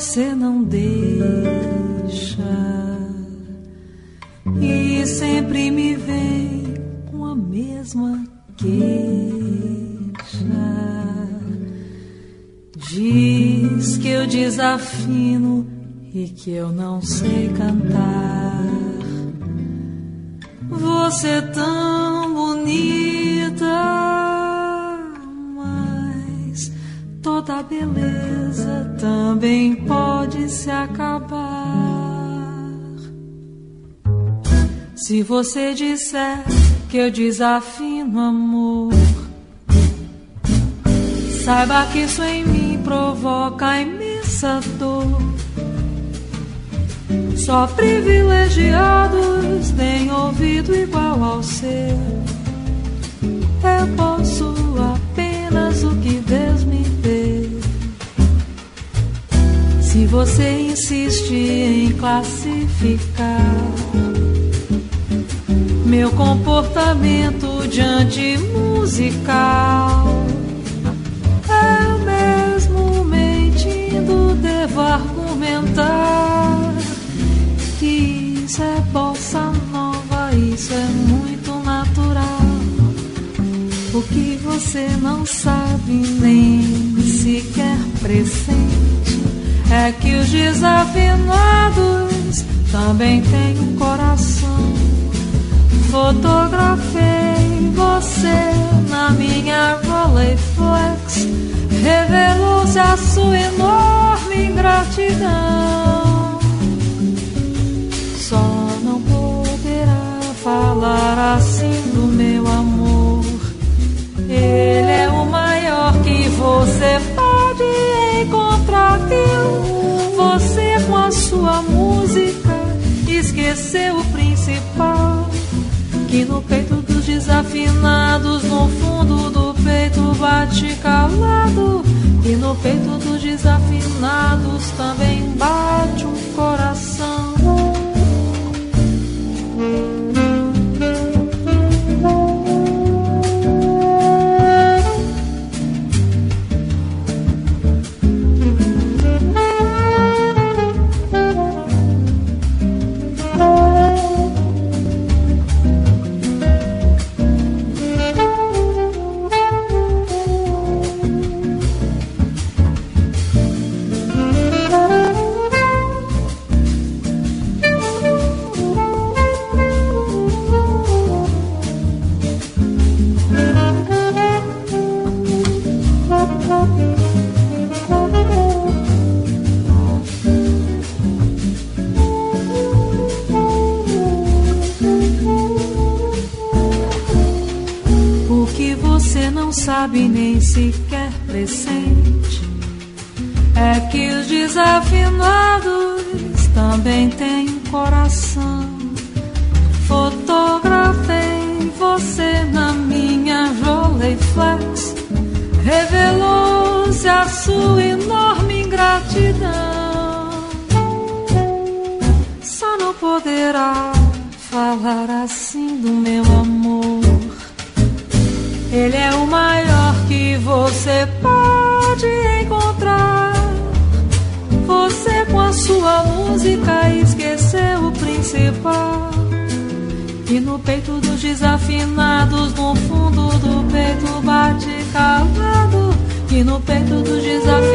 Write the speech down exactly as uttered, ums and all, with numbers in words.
você não deixa e sempre me vem com a mesma queixa. Diz que eu desafino e que eu não sei cantar. Você é tão bonita, mas toda beleza também pode se acabar. Se você disser que eu desafino amor, saiba que isso em mim provoca imensa dor. Só privilegiados têm ouvido igual ao seu. Eu posso apenas o que Deus me deu. Se você insiste em classificar meu comportamento diante musical, eu mesmo mentindo devo argumentar que isso é bossa nova, isso é muito natural. O que você não sabe nem sequer pressente é que os desafinados também têm um coração. Fotografei você na minha Rolleiflex, revelou-se a sua enorme ingratidão. Só não poderá falar assim do meu amor. Ele é o maior que você pode encontrar, viu? Você com a sua música esqueceu o principal, que no peito dos desafinados, no fundo do peito bate calado. E no peito dos desafinados também bate um coração. Sabe nem sequer pressente é que os desafinados também têm um coração. Fotografei você na minha Rolleiflex, revelou-se a sua enorme ingratidão. Só não poderá falar assim do meu amor. Ele é o maior que você pode encontrar. Você com a sua música esqueceu o principal, e no peito dos desafinados, no fundo do peito bate calado. E no peito dos desafinados